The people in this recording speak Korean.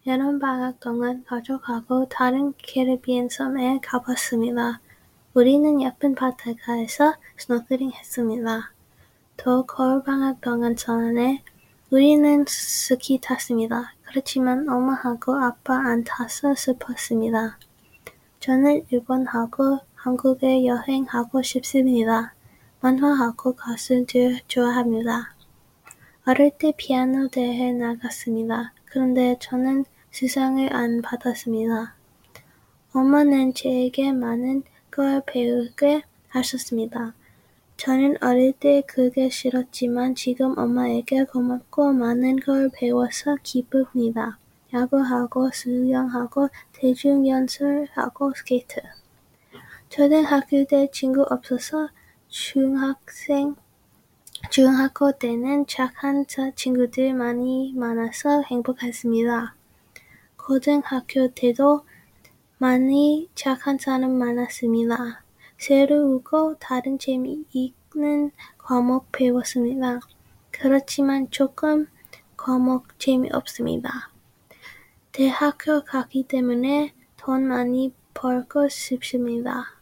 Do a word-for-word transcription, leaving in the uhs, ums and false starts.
여름방학 동안 가족하고 다른 캐리비안 섬에 가봤습니다. 우리는 예쁜 바닷가에서 스노클링 했습니다. 또 겨울방학 동안 전에 우리는 스키 탔습니다. 그렇지만 엄마하고 아빠 안 타서 슬펐습니다. 저는 일본하고 한국에 여행하고 싶습니다. 만화하고 가수들 좋아합니다. 어릴 때 피아노 대회 나갔습니다. 그런데 저는 수상을 안 받았습니다. 엄마는 저에게 많은 걸 배우게 하셨습니다. 저는 어릴 때 그게 싫었지만 지금 엄마에게 고맙고 많은 걸 배워서 기쁩니다. 야구하고 수영하고 대중연설하고 스케이트. 초등학교 때 친구 없어서 중학생, 중학교 때는 착한 친구들 많이 많아서 행복했습니다. 고등학교 때도 많이 착한 사람 많았습니다. 새로우고 다른 재미있는 과목 배웠습니다. 그렇지만 조금 과목 재미없습니다. 대학교 가기 때문에 돈 많이 벌고 싶습니다.